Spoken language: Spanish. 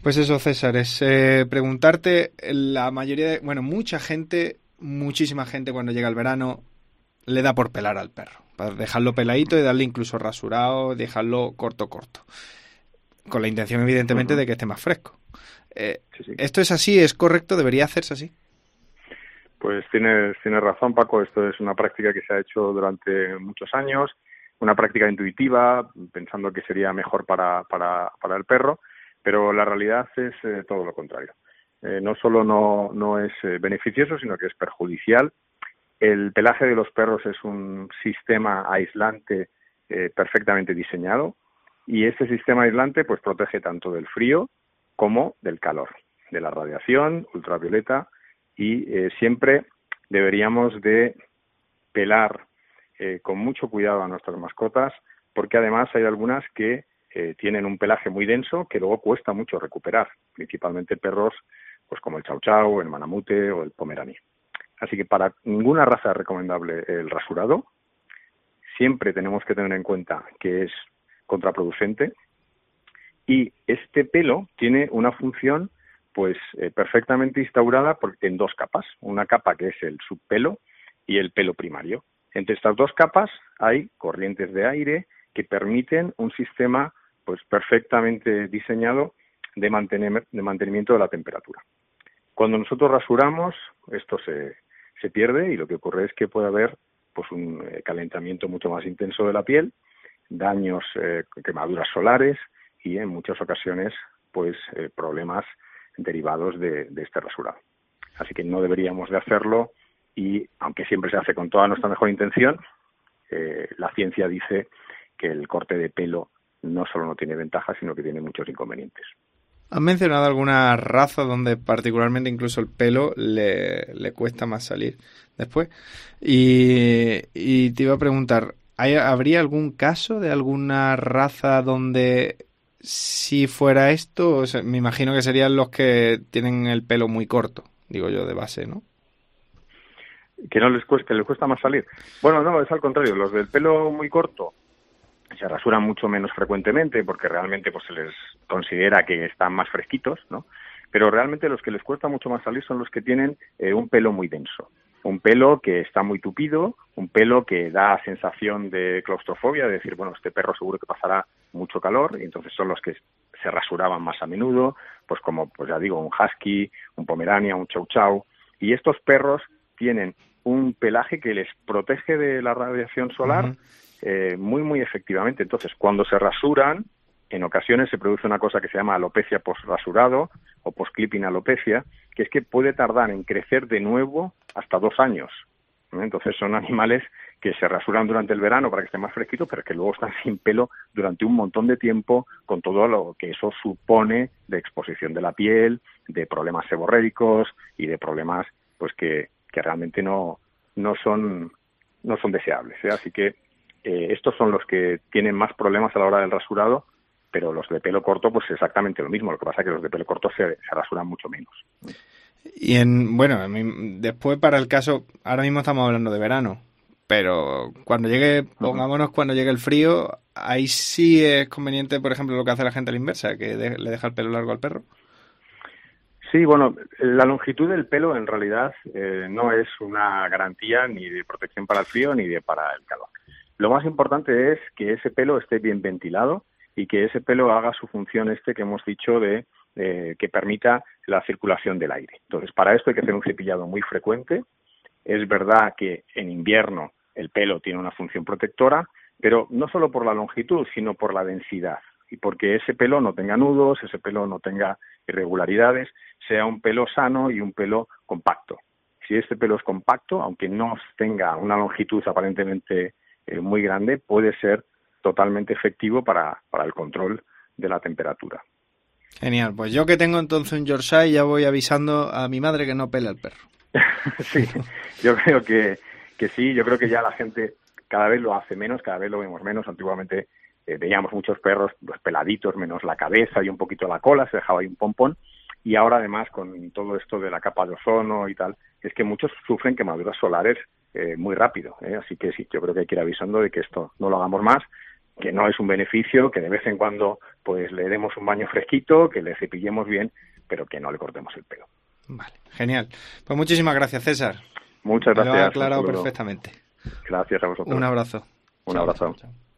Pues eso, César, es preguntarte, muchísima gente cuando llega el verano le da por pelar al perro, para dejarlo peladito y darle incluso rasurado, dejarlo corto, con la intención evidentemente de que esté más fresco. Sí. ¿Esto es así? ¿Es correcto? ¿Debería hacerse así? Pues tienes razón, Paco. Esto es una práctica que se ha hecho durante muchos años, una práctica intuitiva, pensando que sería mejor para el perro, pero la realidad es todo lo contrario. No solo no es beneficioso, sino que es perjudicial. El pelaje de los perros es un sistema aislante perfectamente diseñado, y este sistema aislante pues protege tanto del frío como del calor, de la radiación ultravioleta, y siempre deberíamos de pelar con mucho cuidado a nuestras mascotas, porque además hay algunas que tienen un pelaje muy denso que luego cuesta mucho recuperar, principalmente perros pues como el Chow Chow, el Malamute o el Pomerania. Así que para ninguna raza es recomendable el rasurado. Siempre tenemos que tener en cuenta que es contraproducente, y este pelo tiene una función pues perfectamente instaurada en dos capas. Una capa que es el subpelo y el pelo primario. Entre estas dos capas hay corrientes de aire que permiten un sistema pues perfectamente diseñado de mantenimiento de la temperatura. Cuando nosotros rasuramos, esto se pierde, y lo que ocurre es que puede haber pues un calentamiento mucho más intenso de la piel, daños, quemaduras solares, y en muchas ocasiones pues problemas derivados de este rasurado. Así que no deberíamos de hacerlo, y aunque siempre se hace con toda nuestra mejor intención, la ciencia dice que el corte de pelo no solo no tiene ventajas, sino que tiene muchos inconvenientes. ¿Has mencionado alguna raza donde particularmente incluso el pelo le cuesta más salir después? Y te iba a preguntar, ¿habría algún caso de alguna raza donde si fuera esto? O sea, me imagino que serían los que tienen el pelo muy corto, digo yo, de base, ¿no? Que les cuesta más salir. Bueno, no, es al contrario. Los del pelo muy corto se rasuran mucho menos frecuentemente, porque realmente pues se les considera que están más fresquitos, ¿no? Pero realmente los que les cuesta mucho más salir son los que tienen un pelo muy denso, un pelo que está muy tupido, un pelo que da sensación de claustrofobia, de decir, bueno, este perro seguro que pasará mucho calor, y entonces son los que se rasuraban más a menudo, pues como, pues ya digo, un husky, un pomerania, un chow chow, y estos perros tienen un pelaje que les protege de la radiación solar muy, muy efectivamente. Entonces, cuando se rasuran, en ocasiones se produce una cosa que se llama alopecia post-rasurado o post-clipping alopecia, que es que puede tardar en crecer de nuevo hasta 2 años. Entonces, son animales que se rasuran durante el verano para que estén más fresquitos, pero que luego están sin pelo durante un montón de tiempo, con todo lo que eso supone de exposición de la piel, de problemas seborréicos y de problemas pues que realmente no son deseables, ¿eh? Así que estos son los que tienen más problemas a la hora del rasurado, pero los de pelo corto pues exactamente lo mismo. Lo que pasa es que los de pelo corto se rasuran mucho menos. Y después para el caso, ahora mismo estamos hablando de verano, pero cuando llegue el frío, ahí sí es conveniente, por ejemplo, lo que hace la gente a la inversa, que le deja el pelo largo al perro. Sí, bueno, la longitud del pelo en realidad no es una garantía ni de protección para el frío ni para el calor. Lo más importante es que ese pelo esté bien ventilado y que ese pelo haga su función que hemos dicho de que permita la circulación del aire. Entonces, para esto hay que hacer un cepillado muy frecuente. Es verdad que en invierno el pelo tiene una función protectora, pero no solo por la longitud, sino por la densidad, y porque ese pelo no tenga nudos, ese pelo no tenga irregularidades, sea un pelo sano y un pelo compacto. Si este pelo es compacto, aunque no tenga una longitud aparentemente muy grande, puede ser totalmente efectivo para el control de la temperatura. Genial, pues yo que tengo entonces un Yorkshire ya voy avisando a mi madre que no pele al perro. Sí, yo creo que sí, yo creo que ya la gente cada vez lo hace menos, cada vez lo vemos menos. Antiguamente veíamos muchos perros pues, peladitos, menos la cabeza y un poquito la cola, se dejaba ahí un pompón, y ahora además con todo esto de la capa de ozono y tal, es que muchos sufren quemaduras solares muy rápido, ¿eh? Así que sí, yo creo que hay que ir avisando de que esto no lo hagamos más, que no es un beneficio, que de vez en cuando pues le demos un baño fresquito, que le cepillemos bien, pero que no le cortemos el pelo. Vale, genial. Pues muchísimas gracias, César. Muchas gracias. Lo ha aclarado perfectamente. Gracias a vosotros. Un abrazo. Un abrazo. Chao.